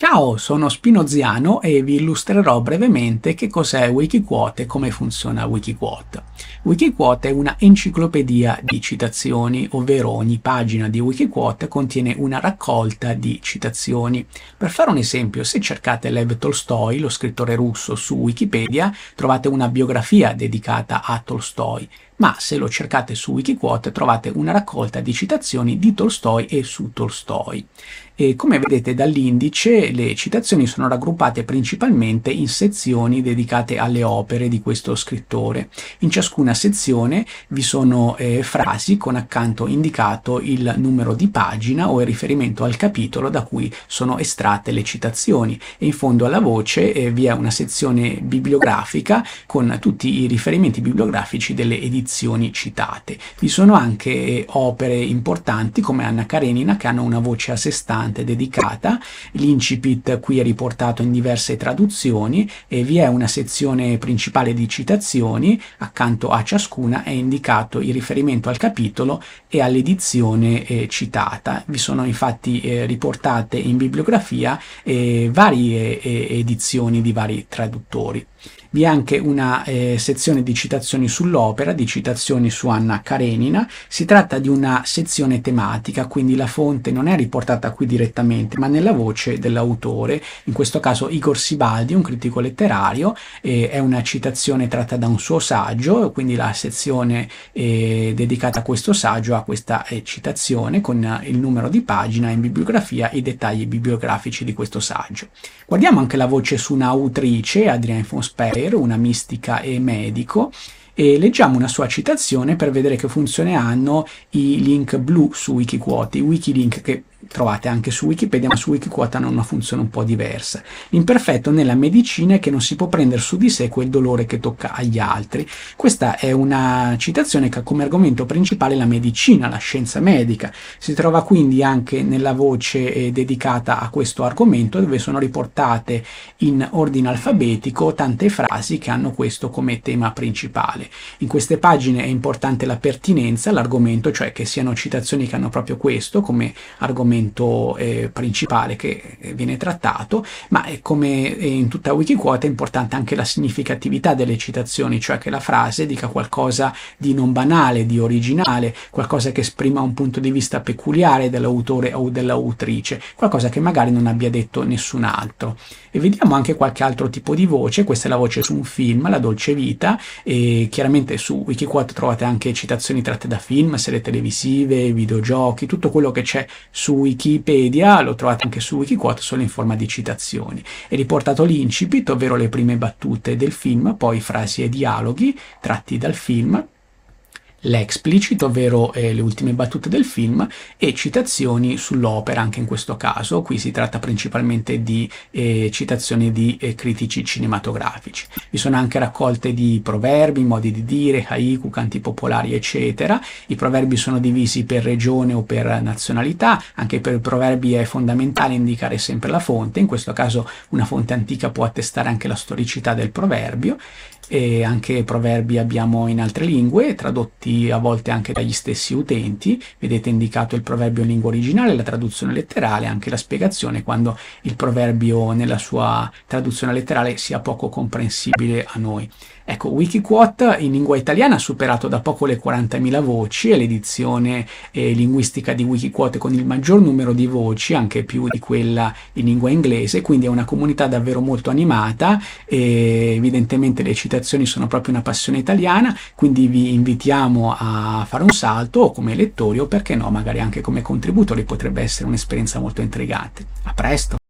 Ciao, sono Spinoziano e vi illustrerò brevemente che cos'è Wikiquote e come funziona Wikiquote. Wikiquote è una enciclopedia di citazioni, ovvero ogni pagina di Wikiquote contiene una raccolta di citazioni. Per fare un esempio, se cercate Lev Tolstoi, lo scrittore russo, su Wikipedia, trovate una biografia dedicata a Tolstoi, ma se lo cercate su Wikiquote trovate una raccolta di citazioni di Tolstoi e su Tolstoi. E come vedete dall'indice, le citazioni sono raggruppate principalmente in sezioni dedicate alle opere di questo scrittore. In ciascuna sezione vi sono frasi con accanto indicato il numero di pagina o il riferimento al capitolo da cui sono estratte le citazioni, e in fondo alla voce vi è una sezione bibliografica con tutti i riferimenti bibliografici delle edizioni citate. Vi sono anche opere importanti come Anna Karenina che hanno una voce a sé stante dedicata. L'incipit qui è riportato in diverse traduzioni e vi è una sezione principale di citazioni. Accanto a ciascuna è indicato il riferimento al capitolo e all'edizione citata. Vi sono infatti riportate in bibliografia varie edizioni di vari traduttori. Vi è anche una sezione di citazioni sull'opera, di citazioni su Anna Karenina. Si tratta di una sezione tematica, quindi la fonte non è riportata qui direttamente, ma nella voce dell'autore, in questo caso Igor Sibaldi, un critico letterario. È una citazione tratta da un suo saggio, quindi la sezione dedicata a questo saggio ha questa citazione con il numero di pagina e in bibliografia i dettagli bibliografici di questo saggio. Guardiamo anche la voce su un'autrice, Adrienne von Speyer, una mistica e medico, e leggiamo una sua citazione per vedere che funzione hanno i link blu su Wikiquote, i wikilink che trovate anche su Wikipedia, ma su Wikiquote hanno una funzione un po' diversa. L'imperfetto nella medicina è che non si può prendere su di sé quel dolore che tocca agli altri. Questa è una citazione che ha come argomento principale la medicina, la scienza medica. Si trova quindi anche nella voce dedicata a questo argomento, dove sono riportate in ordine alfabetico tante frasi che hanno questo come tema principale. In queste pagine è importante la pertinenza, l'argomento, cioè che siano citazioni che hanno proprio questo come argomento principale che viene trattato, ma come in tutta Wikiquote è importante anche la significatività delle citazioni, cioè che la frase dica qualcosa di non banale, di originale, qualcosa che esprima un punto di vista peculiare dell'autore o dell'autrice, qualcosa che magari non abbia detto nessun altro. E vediamo anche qualche altro tipo di voce. Questa è la voce su un film, La Dolce Vita, e chiaramente su Wikiquote trovate anche citazioni tratte da film, serie televisive, videogiochi, tutto quello che c'è su Wikipedia lo trovate anche su Wikiquote, solo in forma di citazioni. È riportato l'incipit, ovvero le prime battute del film, poi frasi e dialoghi tratti dal film, l'explicit, ovvero le ultime battute del film, e citazioni sull'opera anche in questo caso. Qui si tratta principalmente di citazioni di critici cinematografici. Vi sono anche raccolte di proverbi, modi di dire, haiku, canti popolari, eccetera. I proverbi sono divisi per regione o per nazionalità. Anche per i proverbi è fondamentale indicare sempre la fonte. In questo caso una fonte antica può attestare anche la storicità del proverbio. E anche proverbi abbiamo in altre lingue, tradotti a volte anche dagli stessi utenti. Vedete indicato il proverbio in lingua originale, la traduzione letterale, anche la spiegazione quando il proverbio nella sua traduzione letterale sia poco comprensibile a noi. Ecco, Wikiquote in lingua italiana ha superato da poco le 40.000 voci, è l'edizione linguistica di Wikiquote con il maggior numero di voci, anche più di quella in lingua inglese, quindi è una comunità davvero molto animata e evidentemente le citazioni sono proprio una passione italiana, quindi vi invitiamo a fare un salto o come lettori o perché no, magari anche come contributori, potrebbe essere un'esperienza molto intrigante. A presto!